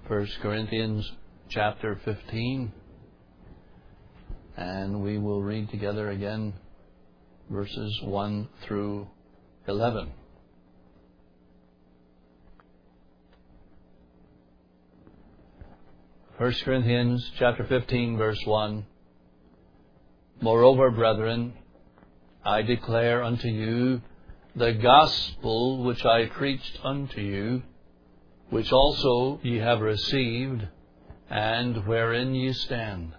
1 Corinthians chapter 15, and we will read together again verses 1 through 11. First Corinthians chapter 15, verse 1. Moreover, brethren, I declare unto you the gospel which I preached unto you, which also ye have received, and wherein ye stand,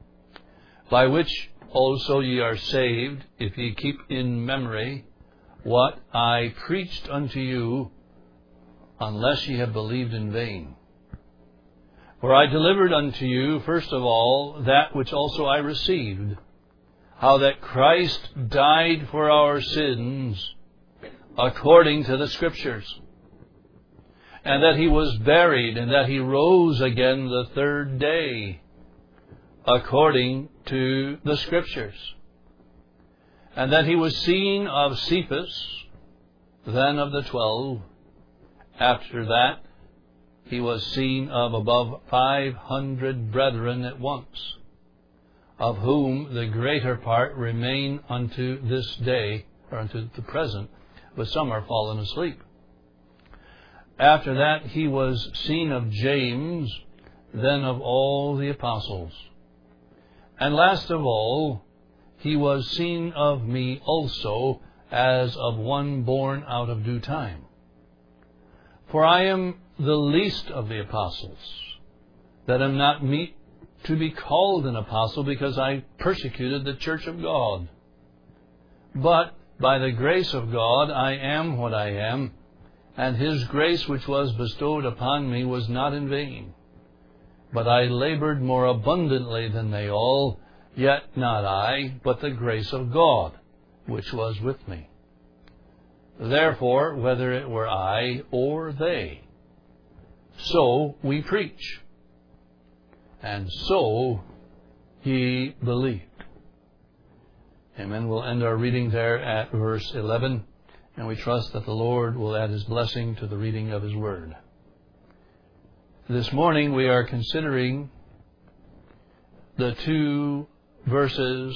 by which also ye are saved, if ye keep in memory what I preached unto you, unless ye have believed in vain. For I delivered unto you, first of all, that which also I received, how that Christ died for our sins, according to the Scriptures, and that He was buried, and that He rose again the third day, according to the Scriptures, and that He was seen of Cephas, then of the 12. After that, He was seen of above 500 brethren at once, of whom the greater part remain unto this day, or unto the present, but some are fallen asleep. After that, He was seen of James, then of all the apostles. And last of all, He was seen of me also, as of one born out of due time. For I am the least of the apostles, that am not meet to be called an apostle, because I persecuted the church of God. But by the grace of God I am what I am, and His grace which was bestowed upon me was not in vain. But I labored more abundantly than they all, yet not I, but the grace of God which was with me. Therefore, whether it were I or they, so we preach, and so ye believed. Amen. We'll end our reading there at verse 11, and we trust that the Lord will add His blessing to the reading of His Word. This morning we are considering the two verses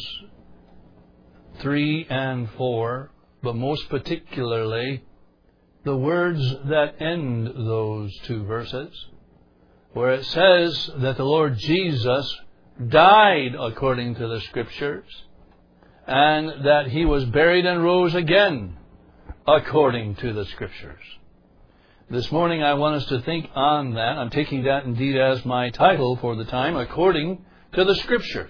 3 and 4, but most particularly the words that end those two verses, where it says that the Lord Jesus died according to the Scriptures, and that He was buried and rose again according to the Scriptures. This morning I want us to think on that. I'm taking that indeed as my title for the time, according to the Scriptures.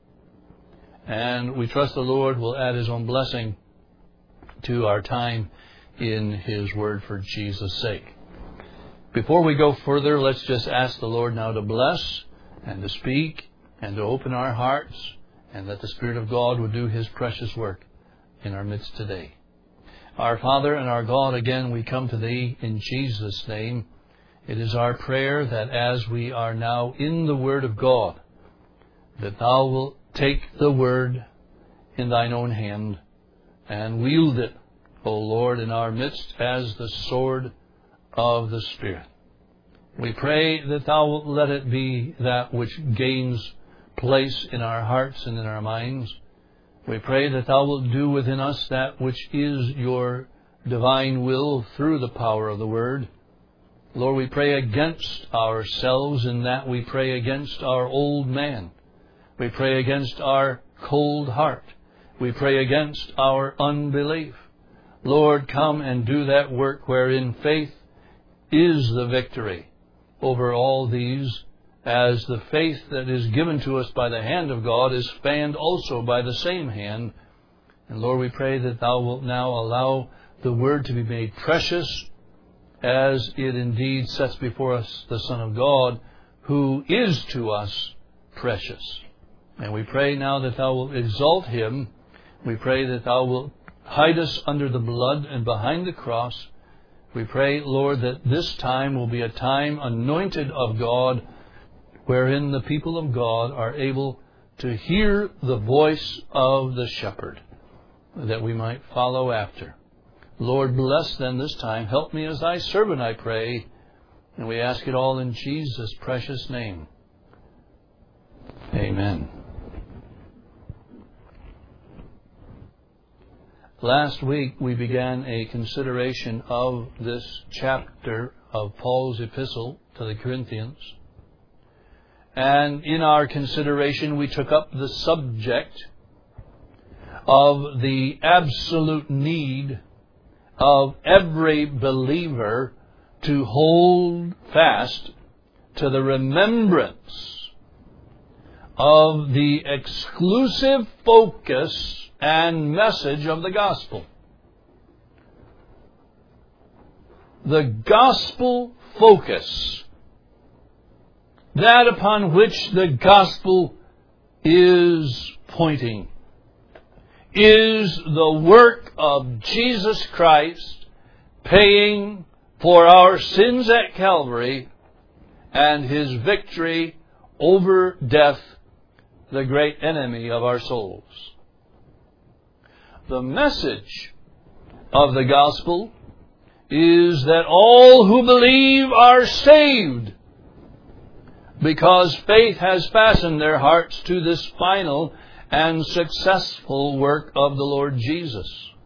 And we trust the Lord will add His own blessing to our time in His Word for Jesus' sake. Before we go further, let's just ask the Lord now to bless and to speak and to open our hearts, and that the Spirit of God would do His precious work in our midst today. Our Father and our God, again we come to Thee in Jesus' name. It is our prayer that as we are now in the Word of God, that Thou wilt take the Word in Thine own hand and wield it, O Lord, in our midst as the sword of the Spirit. We pray that Thou wilt let it be that which gains place in our hearts and in our minds. We pray that Thou wilt do within us that which is Your divine will through the power of the Word. Lord, we pray against ourselves in that we pray against our old man. We pray against our cold heart. We pray against our unbelief. Lord, come and do that work wherein faith is the victory over all these, as the faith that is given to us by the hand of God is fanned also by the same hand. And Lord, we pray that Thou wilt now allow the Word to be made precious, as it indeed sets before us the Son of God, who is to us precious. And we pray now that Thou wilt exalt Him. We pray that Thou wilt hide us under the blood and behind the cross. We pray, Lord, that this time will be a time anointed of God, wherein the people of God are able to hear the voice of the shepherd, that we might follow after. Lord, bless then this time. Help me as Thy servant, I pray, And we ask it all in Jesus' precious name. Amen. Last week we began a consideration of this chapter of Paul's epistle to the Corinthians. And in our consideration we took up the subject of the absolute need of every believer to hold fast to the remembrance of the exclusive focus and message of the gospel. The gospel focus, that upon which the gospel is pointing, is the work of Jesus Christ paying for our sins at Calvary and His victory over death, the great enemy of our souls. The message of the gospel is that all who believe are saved, because faith has fastened their hearts to this final and successful work of the Lord Jesus.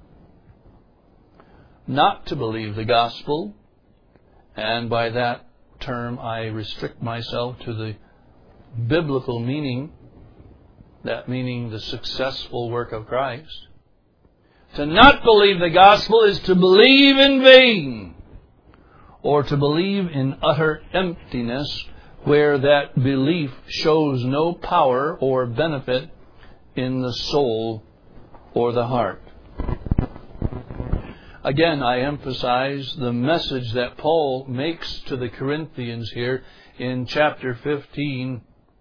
Not to believe the gospel, and by that term I restrict myself to the biblical meaning, that meaning the successful work of Christ. To not believe the gospel is to believe in vain, or to believe in utter emptiness, where that belief shows no power or benefit in the soul or the heart. Again, I emphasize the message that Paul makes to the Corinthians here in chapter 15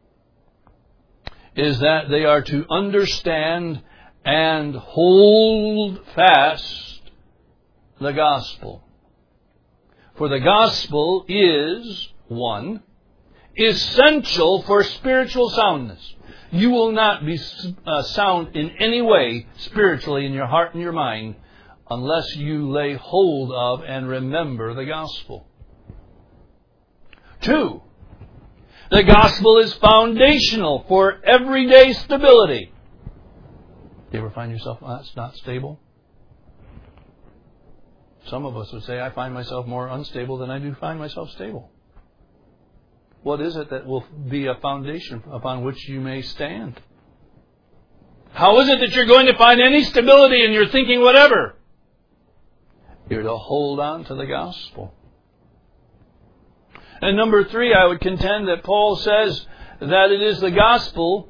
is that they are to understand and hold fast the gospel. For the gospel is, one, essential for spiritual soundness. You will not be sound in any way spiritually in your heart and your mind unless you lay hold of and remember the gospel. Two, the gospel is foundational for everyday stability. Do you ever find yourself not stable? Some of us would say, I find myself more unstable than I do find myself stable. What is it that will be a foundation upon which you may stand? How is it that you're going to find any stability in your thinking whatever? You're to hold on to the gospel. And number three, I would contend that Paul says that it is the gospel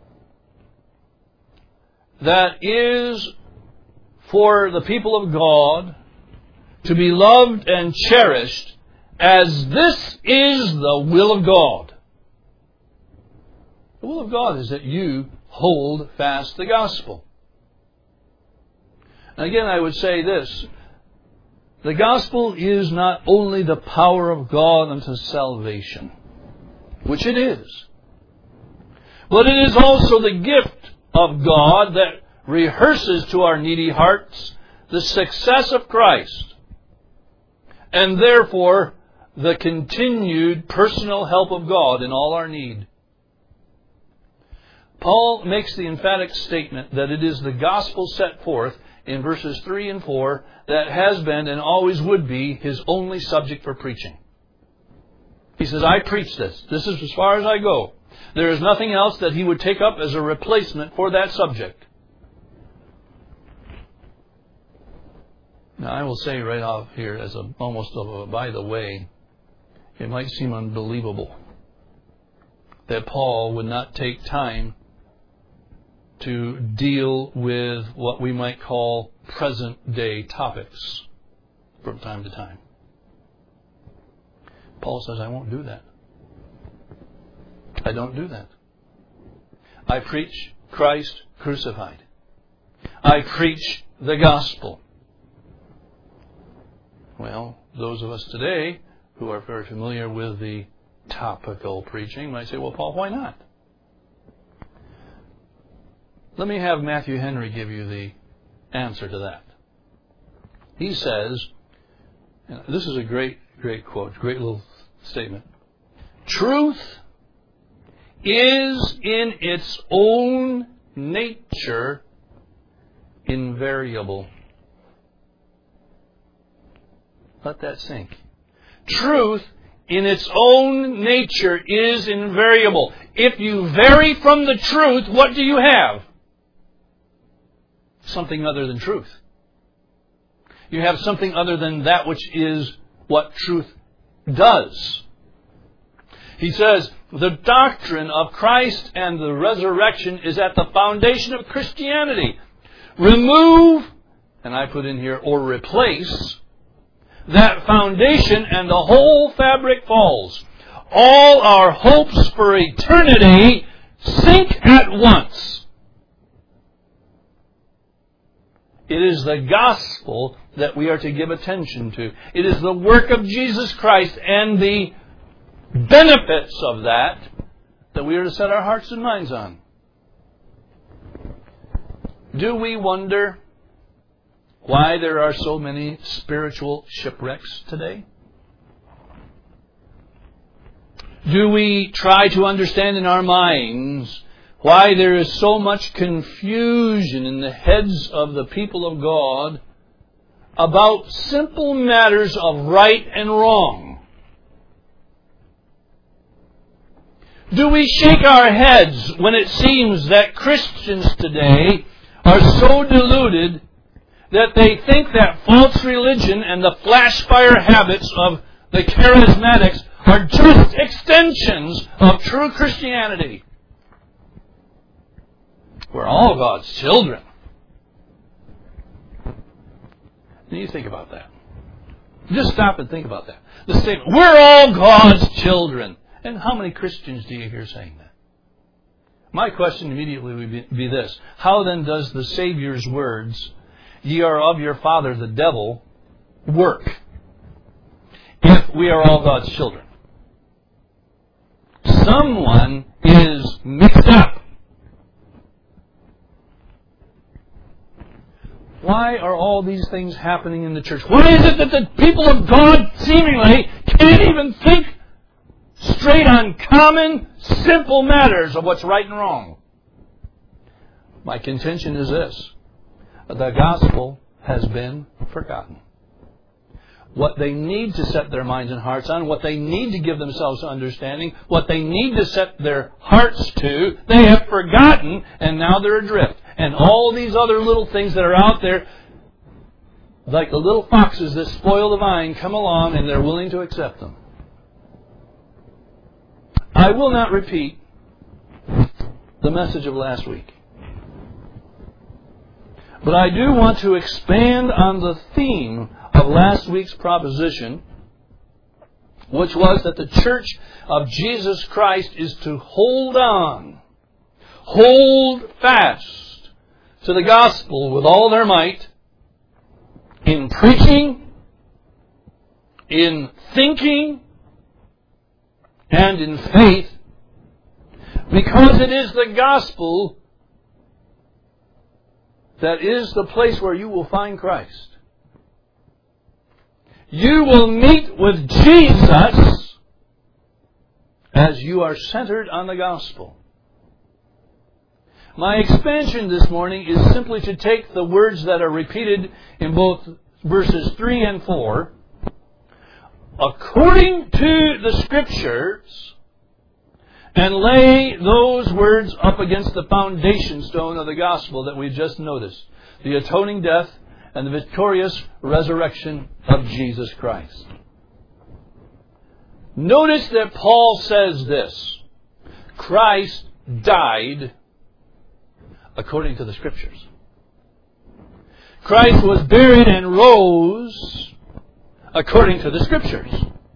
that is for the people of God to be loved and cherished, as this is the will of God. The will of God is that you hold fast the gospel. And again, I would say this. The gospel is not only the power of God unto salvation, which it is, but it is also the gift of God that rehearses to our needy hearts the success of Christ, and therefore the continued personal help of God in all our need. Paul makes the emphatic statement that it is the gospel set forth in verses 3 and 4 that has been and always would be his only subject for preaching. He says, I preach this. This is as far as I go. There is nothing else that he would take up as a replacement for that subject. Now, I will say right off here, as almost of a by the way, it might seem unbelievable that Paul would not take time to deal with what we might call present-day topics from time to time. Paul says, I won't do that. I don't do that. I preach Christ crucified. I preach the gospel. Well, those of us today who are very familiar with the topical preaching might say, well, Paul, why not? Let me have Matthew Henry give you the answer to that. He says, this is a great quote, great little statement. Truth is in its own nature invariable. Let that sink. Truth in its own nature is invariable. If you vary from the truth, what do you have? Something other than truth. You have something other than that which is what truth does. He says, the doctrine of Christ and the resurrection is at the foundation of Christianity. Remove, and I put in here, or replace, that foundation and the whole fabric falls. All our hopes for eternity sink at once. It is the gospel that we are to give attention to. It is the work of Jesus Christ and the benefits of that we are to set our hearts and minds on. Do we wonder why there are so many spiritual shipwrecks today? Do we try to understand in our minds why there is so much confusion in the heads of the people of God about simple matters of right and wrong? Do we shake our heads when it seems that Christians today are so deluded that they think that false religion and the flash fire habits of the charismatics are just extensions of true Christianity? We're all God's children. And you think about that. Just stop and think about that. The statement, we're all God's children. And how many Christians do you hear saying that? My question immediately would be this. How then does the Savior's words, ye are of your father the devil, work if we are all God's children? Someone is mixed up. Why are all these things happening in the church? Why is it that the people of God seemingly can't even think straight on common, simple matters of what's right and wrong? My contention is this. The gospel has been forgotten. What they need to set their minds and hearts on, what they need to give themselves to understanding, what they need to set their hearts to, they have forgotten, and now they're adrift. And all these other little things that are out there, like the little foxes that spoil the vine, come along and they're willing to accept them. I will not repeat the message of last week. But I do want to expand on the theme of last week's proposition, which was that the church of Jesus Christ is to hold on, hold fast to the gospel with all their might, in preaching, in thinking, and in faith, because it is the gospel that is the place where you will find Christ. You will meet with Jesus as you are centered on the gospel. My expansion this morning is simply to take the words that are repeated in both verses 3 and 4, according to the Scriptures, and lay those words up against the foundation stone of the gospel that we just noticed, the atoning death and the victorious resurrection of Jesus Christ. Notice that Paul says this: Christ died according to the Scriptures. Christ was buried and rose according to the Scriptures.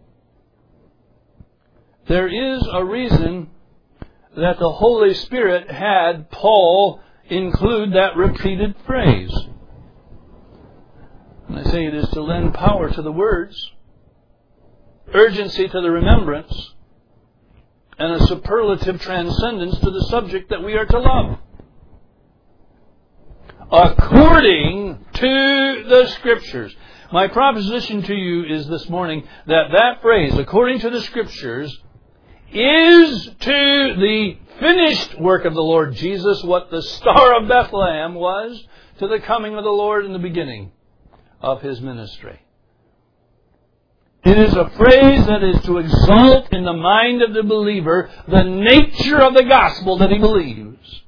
There is a reason that the Holy Spirit had Paul include that repeated phrase. And I say it is to lend power to the words, urgency to the remembrance, and a superlative transcendence to the subject that we are to love. According to the Scriptures. My proposition to you is this morning that phrase, according to the Scriptures, is to the finished work of the Lord Jesus what the Star of Bethlehem was to the coming of the Lord in the beginning of His ministry. It is a phrase that is to exalt in the mind of the believer the nature of the gospel that he believes.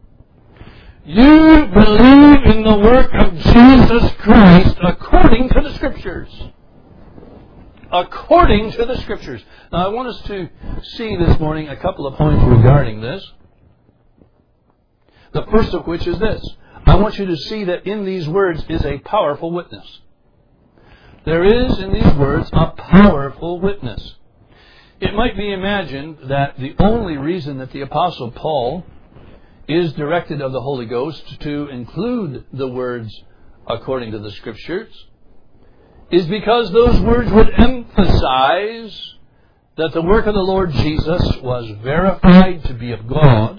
You believe in the work of Jesus Christ according to the Scriptures. According to the Scriptures. Now I want us to see this morning a couple of points regarding this. The first of which is this. I want you to see that in these words is a powerful witness. There is in these words a powerful witness. It might be imagined that the only reason that the Apostle Paul is directed of the Holy Ghost to include the words according to the Scriptures is because those words would emphasize that the work of the Lord Jesus was verified to be of God,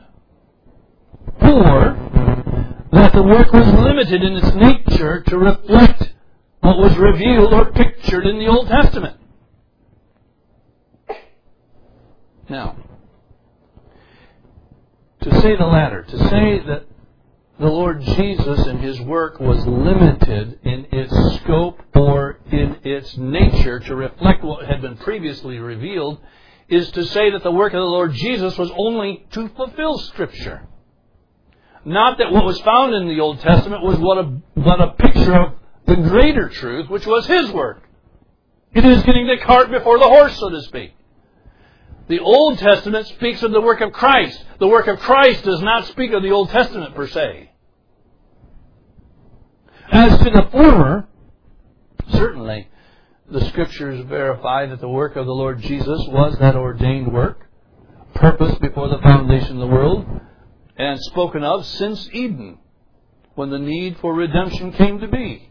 or that the work was limited in its nature to reflect what was revealed or pictured in the Old Testament. Now, to say the latter, to say that the Lord Jesus and His work was limited in its scope or in its nature to reflect what had been previously revealed, is to say that the work of the Lord Jesus was only to fulfill Scripture. Not that what was found in the Old Testament was but a picture of the greater truth, which was His work. It is getting the cart before the horse, so to speak. The Old Testament speaks of the work of Christ. The work of Christ does not speak of the Old Testament per se. As to the former, certainly the Scriptures verify that the work of the Lord Jesus was that ordained work, purposed before the foundation of the world, and spoken of since Eden, when the need for redemption came to be.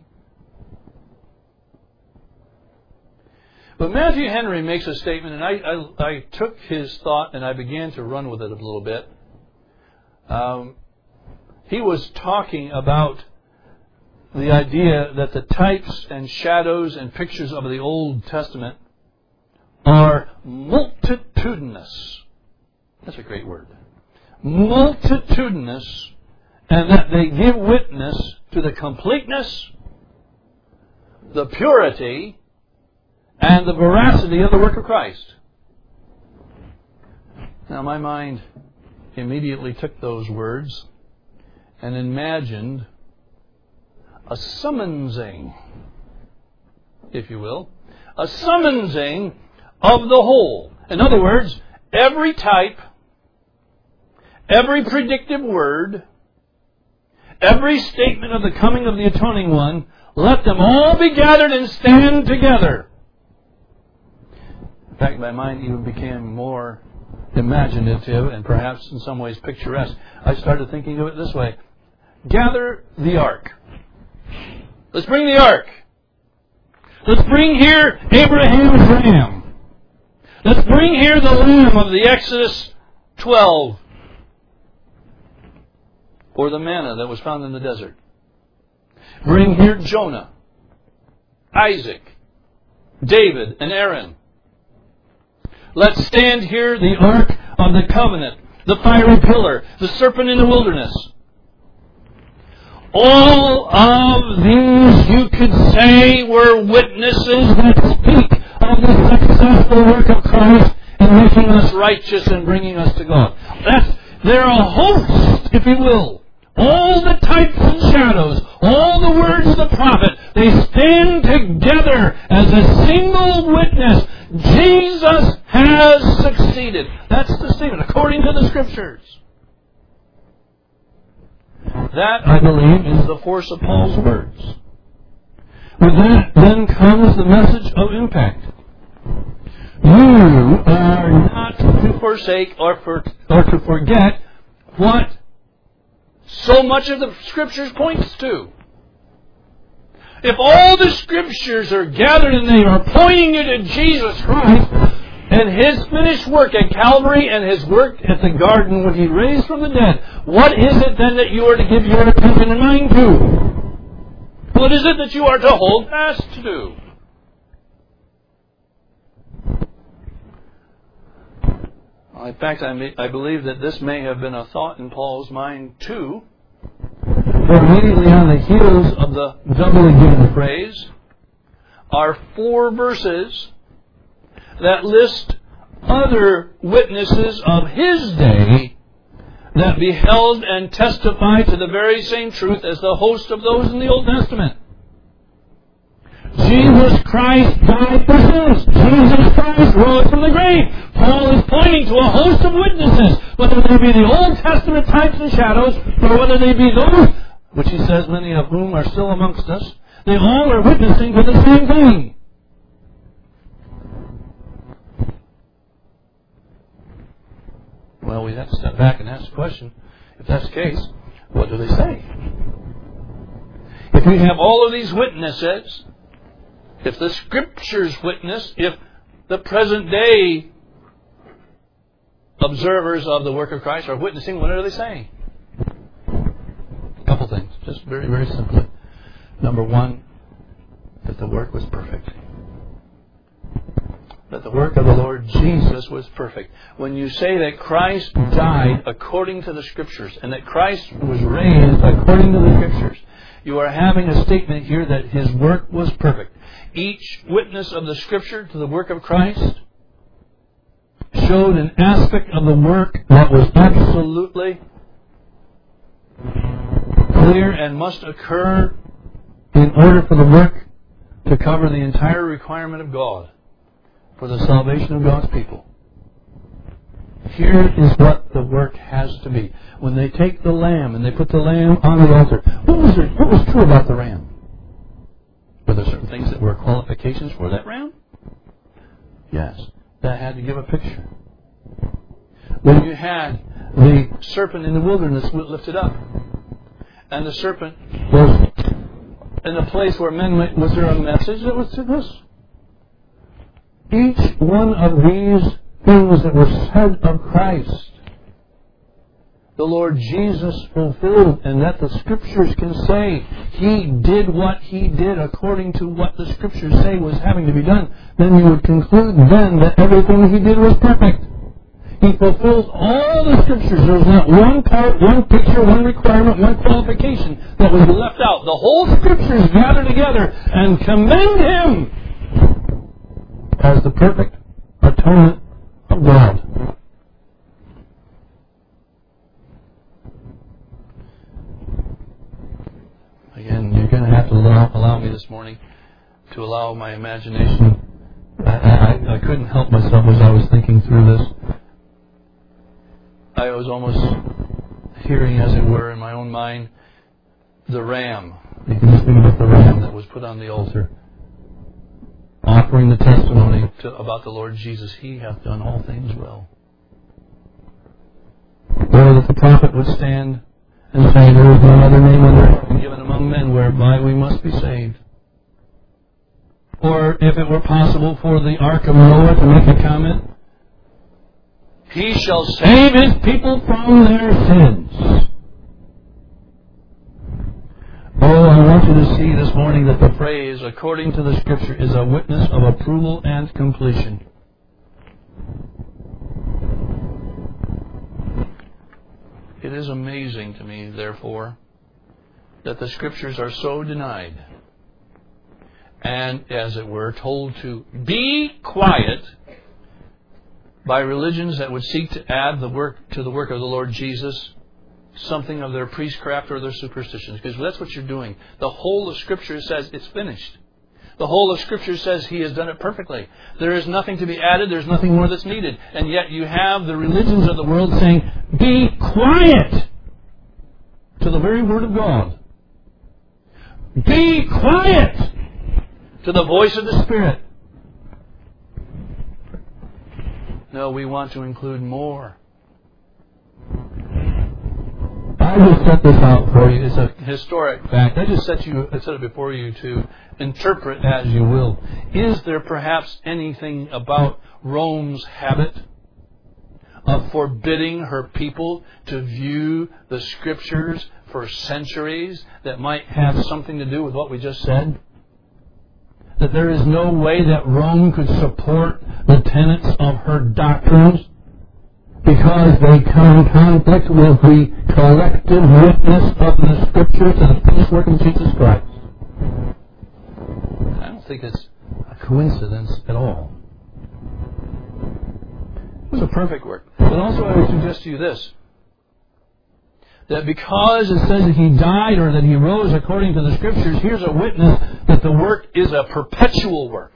But Matthew Henry makes a statement, and I took his thought and I began to run with it a little bit. He was talking about the idea that the types and shadows and pictures of the Old Testament are multitudinous. That's a great word. Multitudinous, and that they give witness to the completeness, the purity, and the veracity of the work of Christ. Now my mind immediately took those words and imagined a summonsing, if you will, a summonsing of the whole. In other words, every type, every predictive word, every statement of the coming of the Atoning One, let them all be gathered and stand together. In fact, my mind even became more imaginative and perhaps in some ways picturesque. I started thinking of it this way. Gather the ark. Let's bring the ark. Let's bring here Abraham's ram. Let's bring here the lamb of the Exodus 12. Or the manna that was found in the desert. Bring here Jonah, Isaac, David, and Aaron. Let's stand here the Ark of the Covenant, the fiery pillar, the serpent in the wilderness. All of these, you could say, were witnesses that speak of the successful work of Christ in making us righteous and bringing us to God. They're a host, if you will. All the types and shadows, all the words of the prophet, they stand together as a single witness. Jesus has succeeded. That's the statement, according to the Scriptures. That, I believe, is the force of Paul's words. With that, then comes the message of impact. You are not to forsake or to forget what so much of the Scriptures points to. If all the Scriptures are gathered and they are pointing you to Jesus Christ and His finished work at Calvary and His work at the garden when He raised from the dead, what is it then that you are to give your attention and mind to? What is it that you are to hold fast to? In fact, I believe that this may have been a thought in Paul's mind too. For immediately on the heels of the doubly given phrase are 4 verses that list other witnesses of his day that beheld and testified to the very same truth as the host of those in the Old Testament. Jesus Christ died for sins. Jesus Christ rose from the grave. Paul is pointing to a host of witnesses, whether they be the Old Testament types and shadows, or whether they be those, which he says many of whom are still amongst us. They all are witnessing to the same thing. Well, we have to step back and ask the question, if that's the case, what do they say? If we have all of these witnesses, if the Scriptures witness, if the present day observers of the work of Christ are witnessing, what are they saying? A couple things, just very, very simply. Number one, that the work was perfect. That the work of the Lord Jesus was perfect. When you say that Christ died according to the Scriptures and that Christ was raised according to the Scriptures, you are having a statement here that His work was perfect. Each witness of the Scripture to the work of Christ showed an aspect of the work that was absolutely clear and must occur in order for the work to cover the entire requirement of God for the salvation of God's people. Here is what the work has to be. When they take the lamb and they put the lamb on the altar, what was true about the ram? Were there certain things that were qualifications for that ram? Yes. That had to give a picture. When you had the serpent in the wilderness lifted up, and the serpent was in a place where men went, was there a message that was to this? Each one of these things that were said of Christ, the Lord Jesus fulfilled, and that the Scriptures can say He did what He did according to what the Scriptures say was having to be done, then you would conclude then that everything He did was perfect. He fulfills all the Scriptures. There was not one part, one picture, one requirement, one qualification that was left out. The whole Scriptures gather together and commend Him as the perfect atonement of God. Again, you're going to have to allow me this morning to allow my imagination. I couldn't help myself as I was thinking through this. I was almost hearing, as it were, in my own mind, the ram. You can just think about the ram that was put on the altar, offering the testimony about the Lord Jesus. He hath done all things well. Or that the prophet would stand and say, there is no other name under heaven given among men whereby we must be saved. Or if it were possible for the ark of Noah to make a comment, He shall save His people from their sins. Oh, I want you to see this morning that the phrase, according to the Scripture, is a witness of approval and completion. It is amazing to me, therefore, that the Scriptures are so denied and, as it were, told to be quiet by religions that would seek to add to the work of the Lord Jesus something of their priestcraft or their superstitions. Because that's what you're doing. The whole of Scripture says it's finished. The whole of Scripture says He has done it perfectly. There is nothing to be added. There's nothing more that's needed. And yet you have the religions of the world saying, be quiet to the very Word of God. Be quiet to the voice of the Spirit. No, we want to include more. I just set this out for you. It's a historic fact. I just set it before you to interpret as you will. Is there perhaps anything about Rome's habit of forbidding her people to view the Scriptures for centuries that might have something to do with what we just said? That there is no way that Rome could support the tenets of her doctrines because they come in conflict with the collective witness of the Scriptures and the finished work of Jesus Christ. I don't think it's a coincidence at all. It was a perfect work. But also I would suggest to you this, that because it says that He died or that He rose according to the Scriptures, here's a witness that the work is a perpetual work.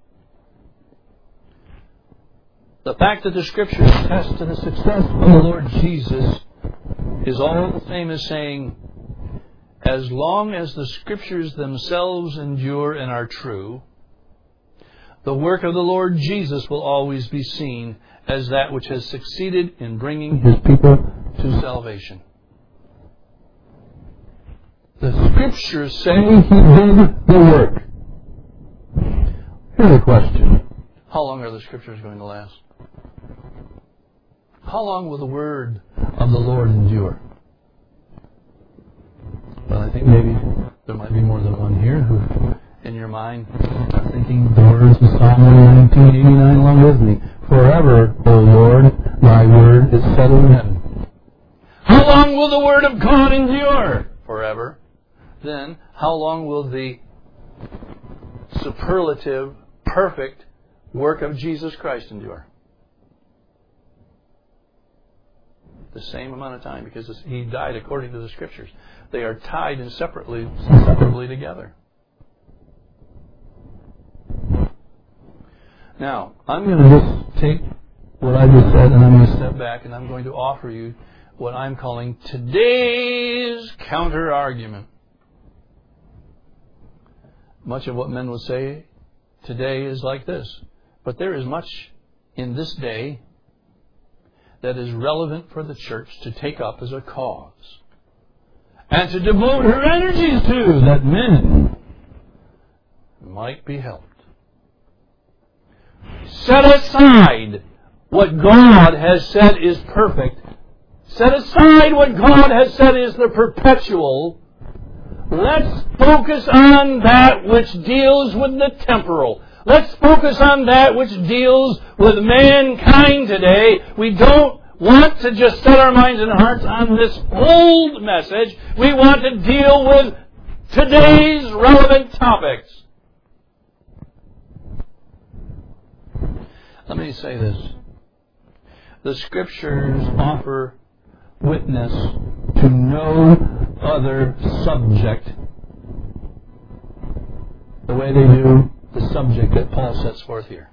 The fact that the Scriptures attest to the success of the Lord Jesus is all the same as saying, as long as the Scriptures themselves endure and are true, the work of the Lord Jesus will always be seen as that which has succeeded in bringing His people to salvation. The Scriptures say He did the work. Here's a question. How long are the Scriptures going to last? How long will the word of the Lord endure? Well, I think maybe there might be more than one here who, in your mind, are thinking the words of Psalm 119:89 along with me. Forever, O Lord, Thy word is settled in heaven. How long will the word of God endure? Forever. Then, how long will the superlative, perfect work of Jesus Christ endure? The same amount of time, because He died according to the Scriptures. They are tied inseparably together. Now, I'm going to just take what I just said and I'm going to step back and I'm going to offer you what I'm calling today's counter-argument. Much of what men will say today is like this. But there is much in this day that is relevant for the church to take up as a cause and to devote her energies to, that men might be helped. Set aside what God has said is perfect. Set aside what God has said is the perpetual. Let's focus on that which deals with the temporal. Let's focus on that which deals with mankind today. We don't want to just set our minds and hearts on this old message. We want to deal with today's relevant topics. Let me say this. The Scriptures offer witness to no other subject the way they do the subject that Paul sets forth here.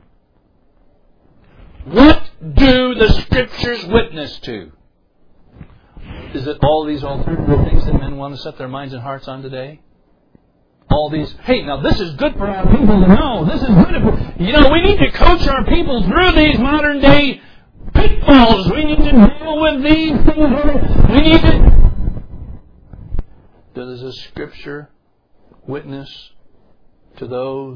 What do the Scriptures witness to? Is it all these alternative things that men want to set their minds and hearts on today? All these, hey, now this is good for our people to know. This is good. We need to coach our people through these modern day pitfalls. We need to deal with these things. We need to... Does the Scripture witness to those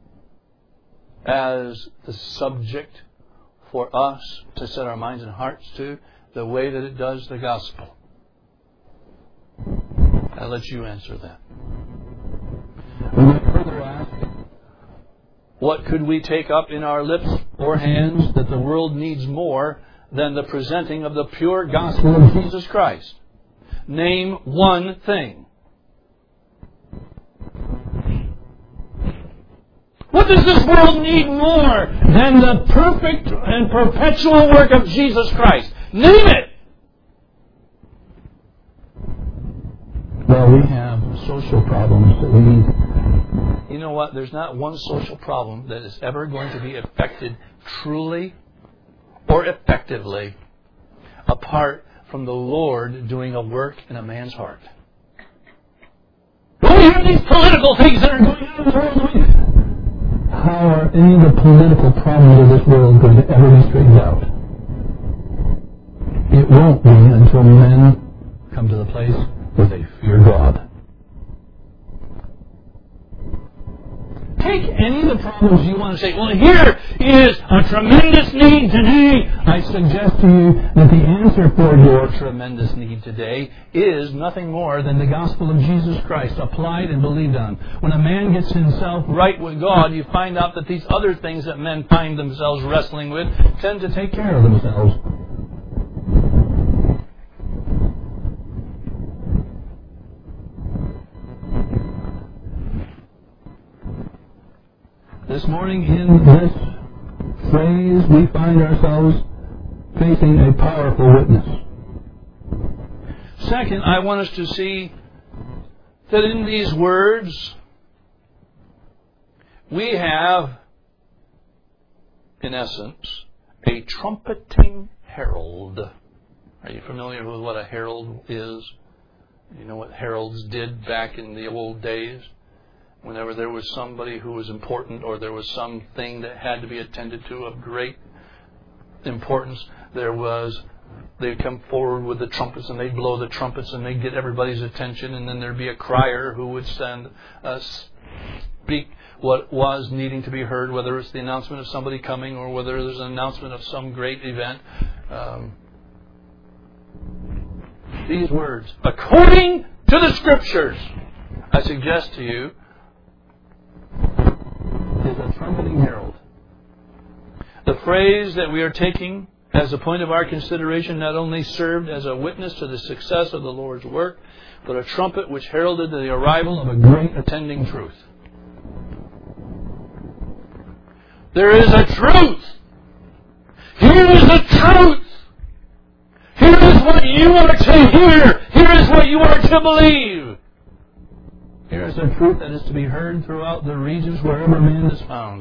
as the subject for us to set our minds and hearts to the way that it does the gospel? I'll let you answer that. We might further ask, what could we take up in our lips or hands that the world needs more than the presenting of the pure gospel of Jesus Christ? Name one thing. What does this world need more than the perfect and perpetual work of Jesus Christ? Name it! Well, we have social problems that we need. You know what? There's not one social problem that is ever going to be affected truly or effectively apart from the Lord doing a work in a man's heart. When we have these political things that are going on in the world, how are any of the political problems of this world going to ever be straightened out? It won't be until men come to the place where they fear God. take any of the problems you want to say, well, here is a tremendous need today. I suggest to you that the answer for your tremendous need today is nothing more than the gospel of Jesus Christ applied and believed on. When a man gets himself right with God, you find out that these other things that men find themselves wrestling with tend to take care of themselves. This morning, in this phrase, we find ourselves facing a powerful witness. Second, I want us to see that in these words, we have, in essence, a trumpeting herald. Are you familiar with what a herald is? You know what heralds did back in the old days? Whenever there was somebody who was important or there was something that had to be attended to of great importance, they'd come forward with the trumpets and they'd blow the trumpets and they'd get everybody's attention, and then there'd be a crier who would speak what was needing to be heard, whether it's the announcement of somebody coming or whether there's an announcement of some great event. These words, according to the Scriptures, I suggest to you, is a trumpeting herald. The phrase that we are taking as a point of our consideration not only served as a witness to the success of the Lord's work, but a trumpet which heralded the arrival of a great attending truth. There is a truth. Here is the truth. Here is what you are to hear. Here is what you are to believe. Here is a truth that is to be heard throughout the regions wherever man is found.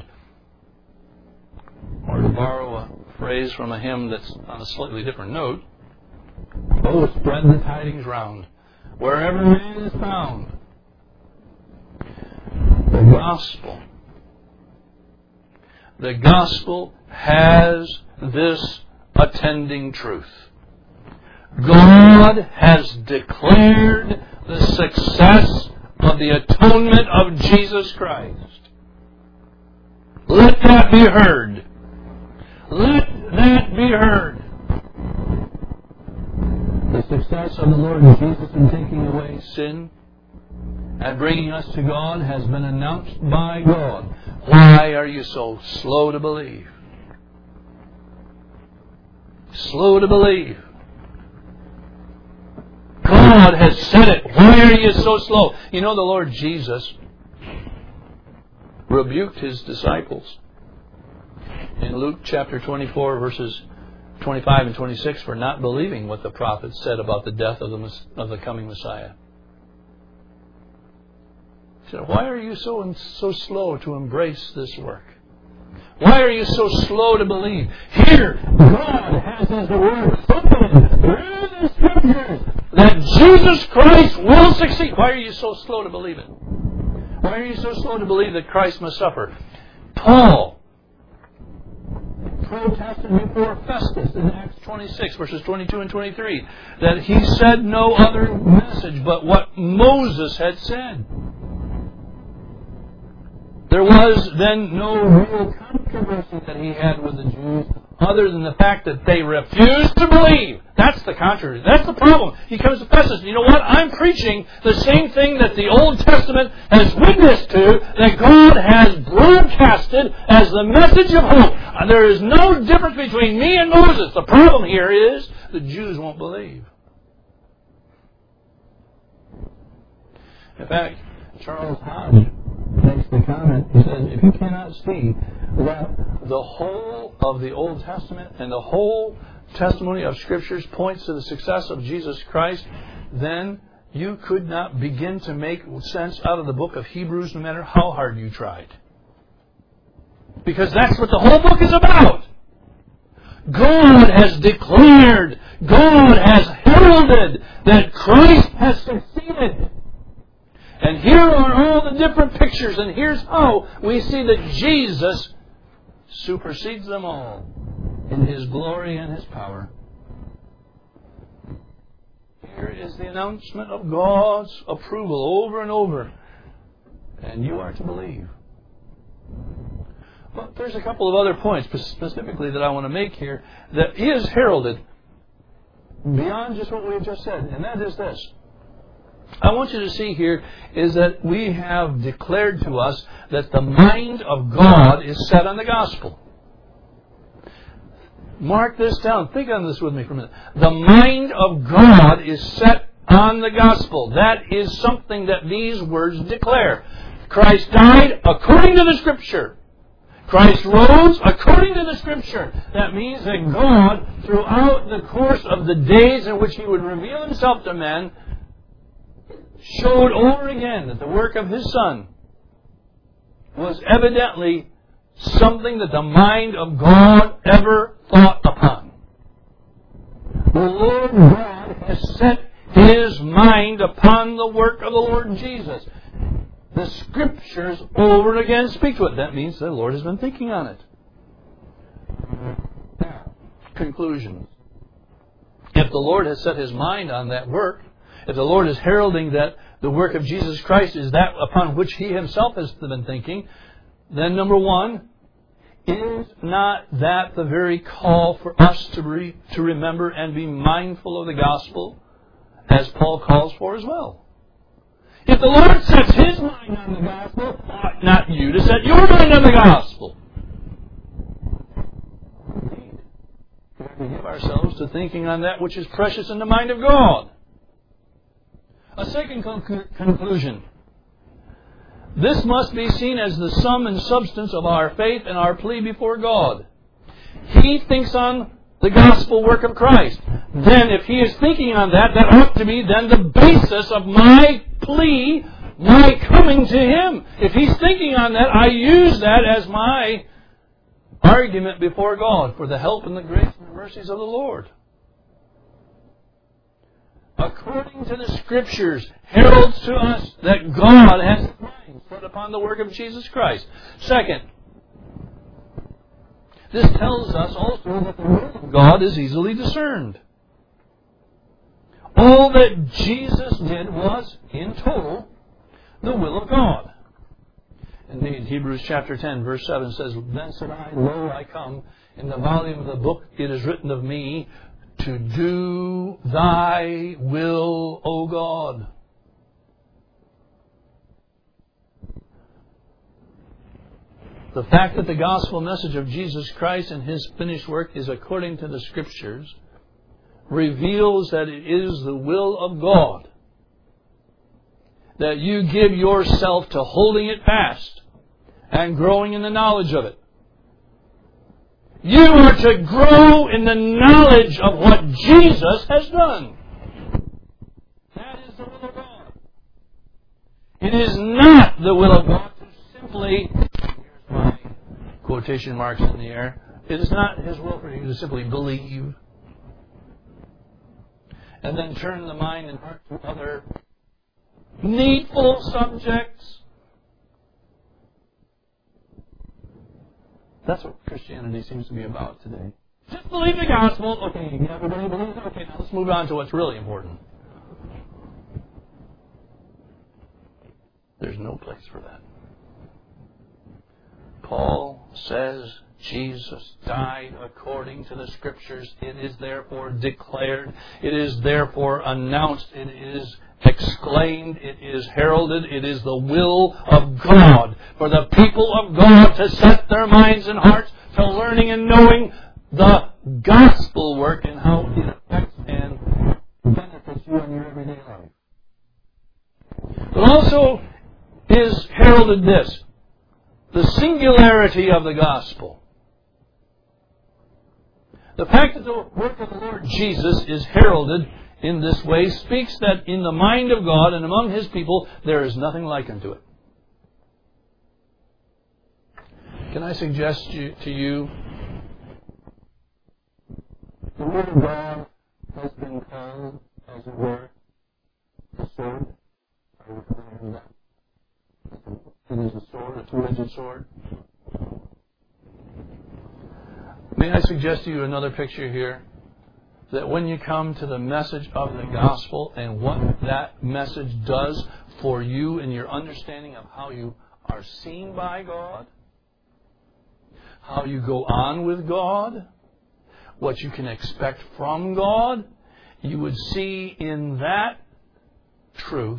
Or to borrow a phrase from a hymn that's on a slightly different note, oh, spread the tidings round, wherever man is found. The gospel has this attending truth. God has declared the success of the atonement of Jesus Christ. Let that be heard. Let that be heard. The success of the Lord Jesus in taking away sin and bringing us to God has been announced by God. Why are you so slow to believe? Slow to believe. God has said it. Why are you so slow? You know, the Lord Jesus rebuked His disciples in Luke chapter 24, verses 25 and 26 for not believing what the prophets said about the death of the coming Messiah. He said, why are you so slow to embrace this work? Why are you so slow to believe? Here, God has His word spoken through the Scriptures that Jesus Christ will succeed. Why are you so slow to believe it? Why are you so slow to believe that Christ must suffer? Paul protested before Festus in Acts 26, verses 22 and 23, that he said no other message but what Moses had said. There was then no real controversy that he had with the Jews other than the fact that they refused to believe. That's the controversy. That's the problem. He comes to Festus. You know what? I'm preaching the same thing that the Old Testament has witnessed to, that God has broadcasted as the message of hope. There is no difference between me and Moses. The problem here is the Jews won't believe. In fact, Charles Hodge makes the comment, he says, if you cannot see that the whole of the Old Testament and the whole testimony of Scriptures points to the success of Jesus Christ, then you could not begin to make sense out of the book of Hebrews no matter how hard you tried. Because that's what the whole book is about. God has declared, God has heralded that Christ has succeeded. And here are all the different pictures, and here's how we see that Jesus supersedes them all in His glory and His power. Here is the announcement of God's approval over and over. And you are to believe. But there's a couple of other points specifically that I want to make here that is heralded beyond just what we've just said, and that is this. I want you to see here is that we have declared to us that the mind of God is set on the gospel. Mark this down. Think on this with me for a minute. The mind of God is set on the gospel. That is something that these words declare. Christ died according to the Scripture. Christ rose according to the Scripture. That means that God, throughout the course of the days in which He would reveal Himself to men, showed over again that the work of His Son was evidently something that the mind of God ever thought upon. The Lord God has set His mind upon the work of the Lord Jesus. The Scriptures over and again speak to it. That means the Lord has been thinking on it. Conclusions. If the Lord has set His mind on that work, if the Lord is heralding that the work of Jesus Christ is that upon which He Himself has been thinking, then number one, is not that the very call for us to remember and be mindful of the gospel, as Paul calls for as well? If the Lord sets His mind on the gospel, ought not you to set your mind on the gospel? Indeed. We have to give ourselves to thinking on that which is precious in the mind of God. A second conclusion. This must be seen as the sum and substance of our faith and our plea before God. He thinks on the gospel work of Christ. Then if He is thinking on that, that ought to be then the basis of my plea, my coming to Him. If He's thinking on that, I use that as my argument before God for the help and the grace and the mercies of the Lord. According to the Scriptures, heralds to us that God has His mind set upon the work of Jesus Christ. Second, this tells us also that the will of God is easily discerned. All that Jesus did was, in total, the will of God. Indeed, Hebrews chapter 10, verse 7 says, Then said I, Lo, I come. In the volume of the book it is written of me, to do Thy will, O God. The fact that the gospel message of Jesus Christ and His finished work is according to the Scriptures reveals that it is the will of God that you give yourself to holding it fast and growing in the knowledge of it. You are to grow in the knowledge of what Jesus has done. That is the will of God. It is not the will of God to simply, here's my quotation marks in the air, it is not His will for you to simply believe and then turn the mind and heart to other needful subjects. That's what Christianity seems to be about today. Just believe the gospel. Okay, everybody believes it. Okay, now let's move on to what's really important. There's no place for that. Paul says Jesus died according to the Scriptures. It is therefore declared. It is therefore announced. It is exclaimed. It is heralded. It is the will of God for the people of God to set their minds and hearts to learning and knowing the gospel work and how it affects and benefits you in your everyday life. But also is heralded this, the singularity of the gospel. The fact that the work of the Lord Jesus is heralded in this way speaks that in the mind of God and among His people there is nothing like unto it. Can I suggest to you, the Word of God has been called, as it were, a sword. Are you familiar with that? It is a sword, a two-edged sword. May I suggest to you another picture here? That when you come to the message of the gospel and what that message does for you in your understanding of how you are seen by God, how you go on with God, what you can expect from God, you would see in that truth,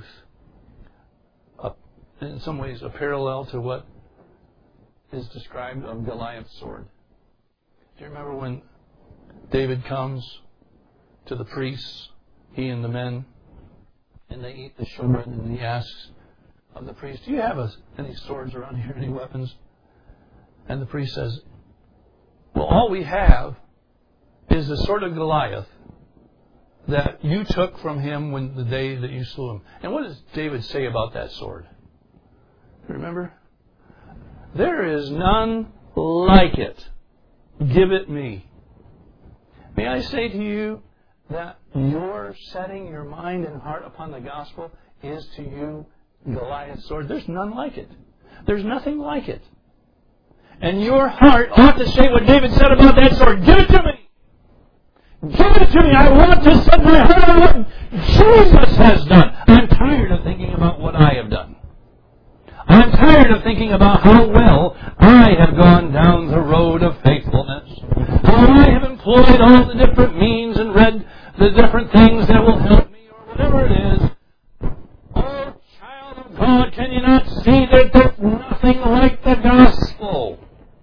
in some ways, a parallel to what is described of Goliath's sword. Do you remember when David comes to the priests, he and the men, and they eat the showbread, and he asks of the priest, do you have any swords around here, any weapons? And the priest says, well, all we have is the sword of Goliath that you took from him when the day that you slew him. And what does David say about that sword? Remember? There is none like it. Give it me. May I say to you that your setting your mind and heart upon the gospel is to you Goliath's sword? There's none like it. There's nothing like it. And your heart ought to say what David said about that sword. Give it to me! Give it to me! I want to set my heart on what Jesus has done. I'm tired of thinking about what I have done. I'm tired of thinking about how well I have gone down the road of faithfulness. How I have employed all the different means and read the different things that will help me or whatever it is. Oh, child of God, can you not see that there's nothing like the gospel?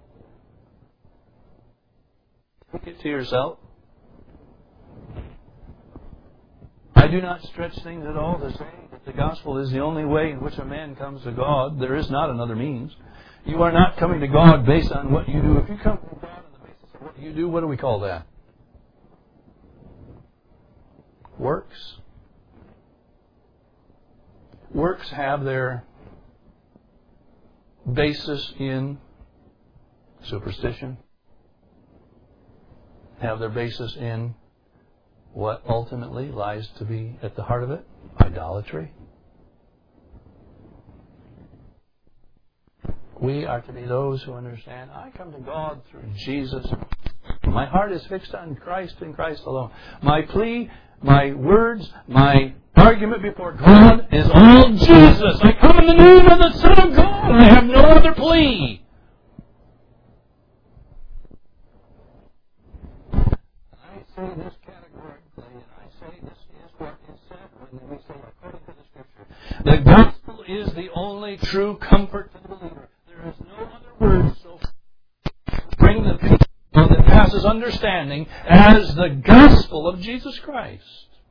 Take it to yourself. I do not stretch things at all to say that the gospel is the only way in which a man comes to God. There is not another means. You are not coming to God based on what you do. If you come to God on the basis of what you do, what do we call that? Works. Works have their basis in superstition, have their basis in what ultimately lies to be at the heart of it? Idolatry. We are to be those who understand, I come to God through Jesus. My heart is fixed on Christ and Christ alone. My plea, my words, my argument before God is all Jesus. I come in the name of the Son of God. I have no other plea. I say this categorically, and I say this is what is said when we say according to the Scripture. The gospel is the only true comfort to the believer. There is no other word so bring the peace that passes understanding as the gospel of Jesus Christ.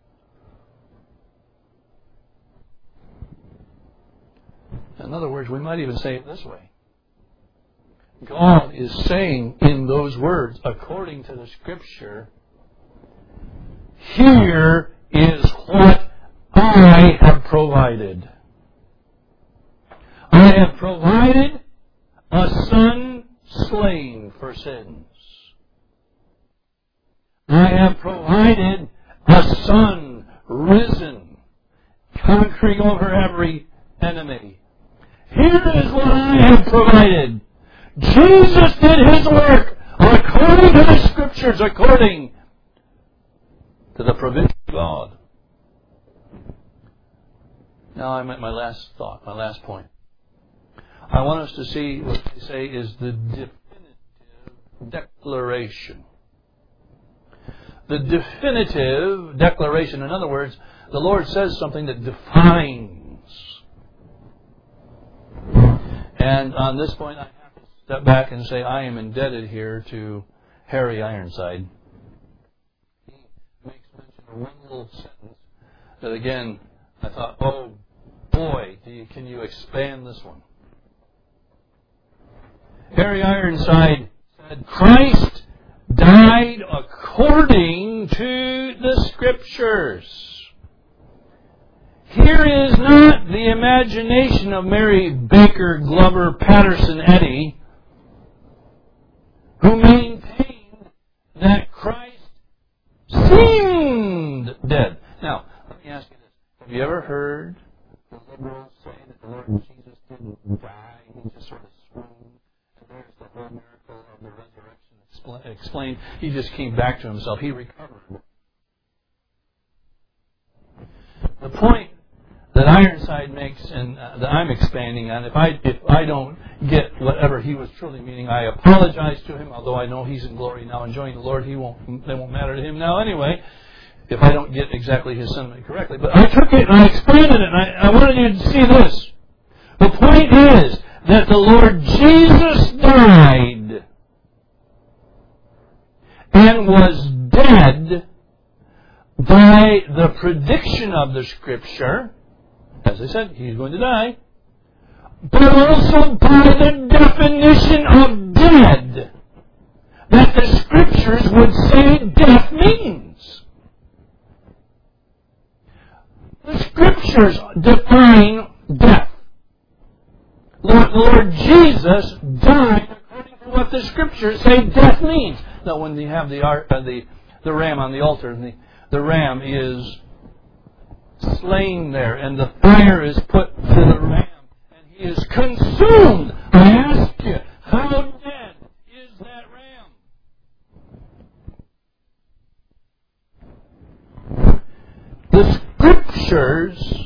In other words, we might even say it this way. God is saying in those words, according to the Scripture, here is what I have provided. I have provided a Son slain for sins. I have provided a Son risen, conquering over every enemy. Here is what I have provided. Jesus did His work according to the Scriptures, according to the provision of God. Now I'm at my last thought, my last point. I want us to see what they say is the definitive declaration. The definitive declaration. In other words, the Lord says something that defines. And on this point, I have to step back and say I am indebted here to Harry Ironside. He makes mention of one little sentence that, again, I thought, oh boy, can you expand this one? Harry Ironside said, Christ died according to the Scriptures. Here is not the imagination of Mary Baker Glover Patterson Eddy, who maintained that Christ seemed dead. Now, let me ask you this. Have you ever heard the liberals say that the Lord Jesus didn't die? He just sort of swooned. And there's the whole miracle of the resurrection explained. He just came back to himself. He recovered. The point that Ironside makes, and that I'm expanding on. If I don't get whatever he was truly meaning, I apologize to him. Although I know he's in glory now, enjoying the Lord, they won't matter to him now anyway. If I don't get exactly his sentiment correctly, but I took it and I expanded it, and I wanted you to see this. The point is that the Lord Jesus died and was dead by the prediction of the Scripture. As I said, he's going to die. But also by the definition of dead that the Scriptures would say death means. The Scriptures define death. The Lord Jesus died according to what the Scriptures say death means. Now, when you have the ram on the altar, and the ram is slain there, and the fire is put to the ram, and he is consumed. I ask you, how dead is that ram? The Scriptures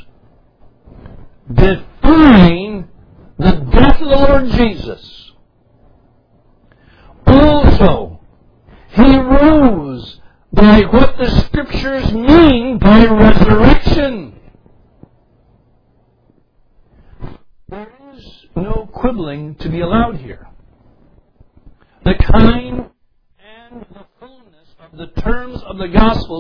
define the death of the Lord Jesus. Also, he rose by what the Scriptures mean by resurrection. There is no quibbling to be allowed here. The kind and the fullness of the terms of the gospel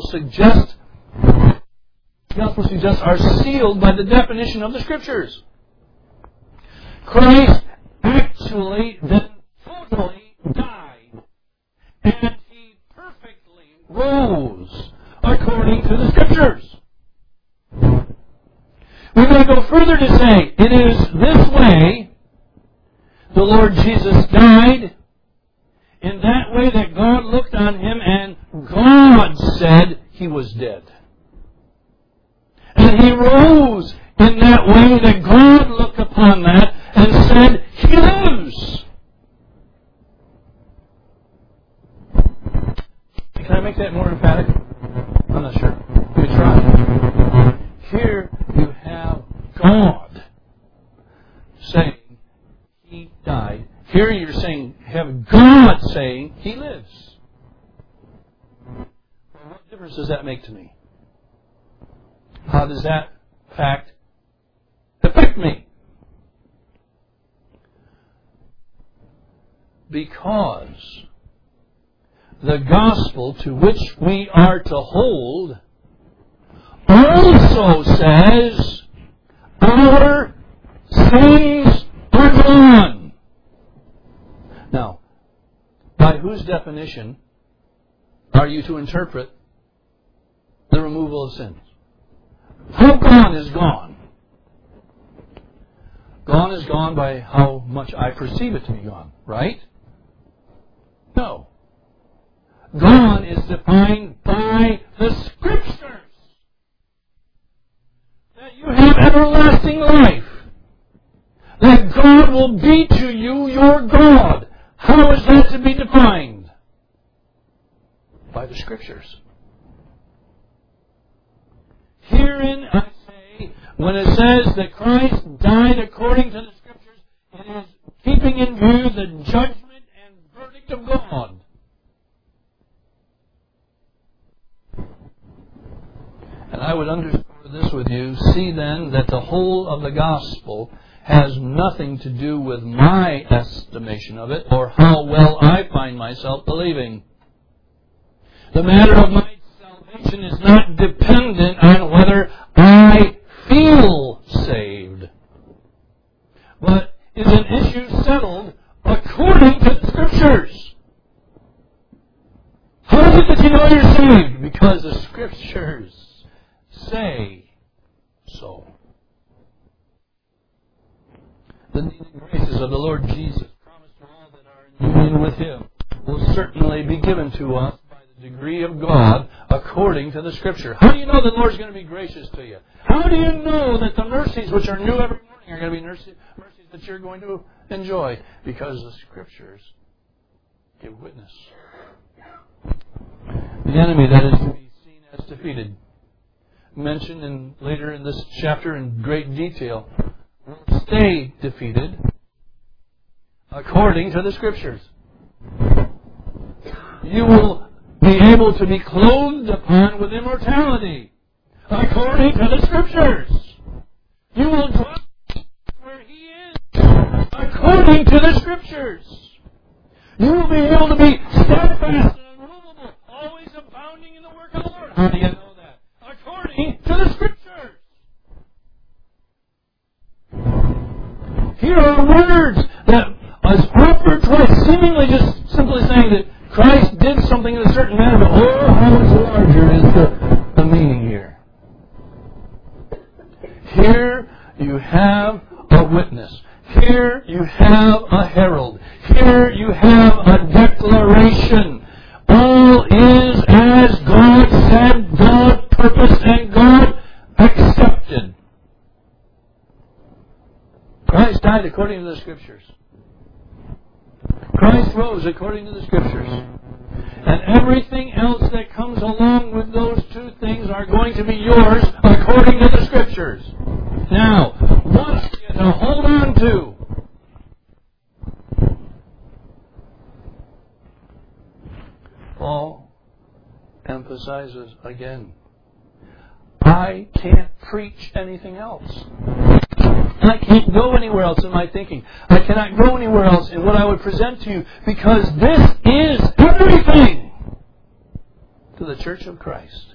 are sealed by the definition of the Scriptures. Christ actually then totally died, and he perfectly rose according to the Scriptures. We're going to go further to say it is this way the Lord Jesus died, in that way that God looked on him and God said he was dead. And he rose in that way that God looked upon that and said, he lives. Can I make that more emphatic? I'm not sure. Let me try. Here you have God saying he died. Here you're saying, have God saying he lives. Well, what difference does that make to me? How does that fact affect me? Because the gospel to which we are to hold also says our sins are gone. Now, by whose definition are you to interpret the removal of sins? How gone is gone? Gone is gone by how much I perceive it to be gone, right? No. Gone is defined by the Scriptures. That you have everlasting life. That God will be to you your God. How is that to be defined? By the Scriptures. Herein I say, when it says that Christ died according to the Scriptures, it is keeping in view the judgment and verdict of God. And I would underscore this with you. See then that the whole of the gospel has nothing to do with my estimation of it or how well I find myself believing. The matter of my salvation is not dependent on whether I feel saved, but is an issue settled according to the Scriptures. How is it that you know you're saved? Because the Scriptures say so. The needing graces of the Lord Jesus, promised to all that are in union with Him, will certainly be given to us by the degree of God according to the Scripture. How do you know the Lord's going to be gracious to you? How do you know that the mercies which are new every morning are going to be mercies that you're going to enjoy? Because the Scriptures give witness. The enemy that is to be seen as defeated, mentioned later in this chapter in great detail, will stay defeated according to the Scriptures. You will be able to be clothed upon with immortality according to the Scriptures. You will dwell where He is according to the Scriptures. You will be able to be steadfast and unmovable, always abounding in the work of the Lord. How do you know that? According to the Scriptures. Here are words that is offered twice, seemingly just simply saying that Christ did something in a certain manner, but oh, how much larger is the meaning here. Here you have a witness. Here you have a herald. Here you have a declaration. All is as God said, God purposed, and God accepted. Christ died according to the Scriptures. Christ rose according to the Scriptures. And everything else that comes along with those two things are going to be yours according to the Scriptures. Now, what are you to hold on to? Paul emphasizes again, I can't preach anything else. I can't go anywhere else in my thinking. I cannot go anywhere else in what I would present to you, because this is everything to the Church of Christ.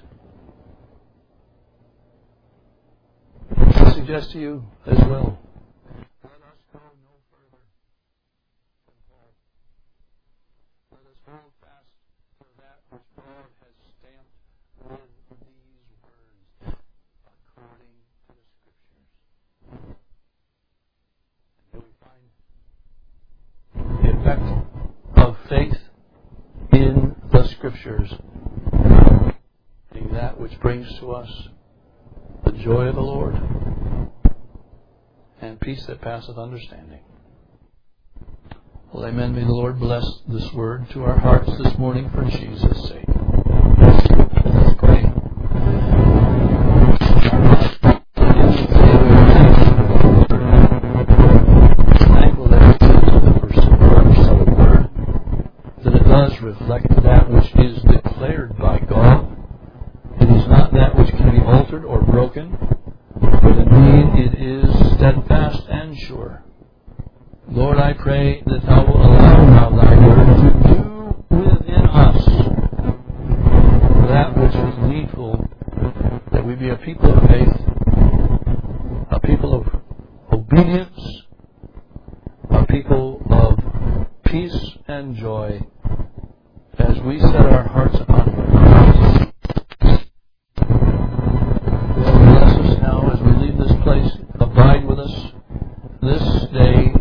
I suggest to you as well, let us go no further than Paul. Let us hold fast to that which God has stamped with these words, according to the Scriptures. And here we find the effect of faith in the Scriptures, being that which brings to us the joy of the Lord and peace that passeth understanding. Well, amen. May the Lord bless this word to our hearts this morning for Jesus' sake. Let's pray. Thankful that it is the first verse of the word, that it does reflect that which is declared by God. It is not that which can be altered or broken, but indeed it is steadfast and sure. Lord, I pray that Thou will allow now Thy word to do within us that which is needful, that we be a people of faith, a people of obedience, a people of peace and joy, as we set our hearts upon You. Lord, bless us now as we leave this place. Abide with us this day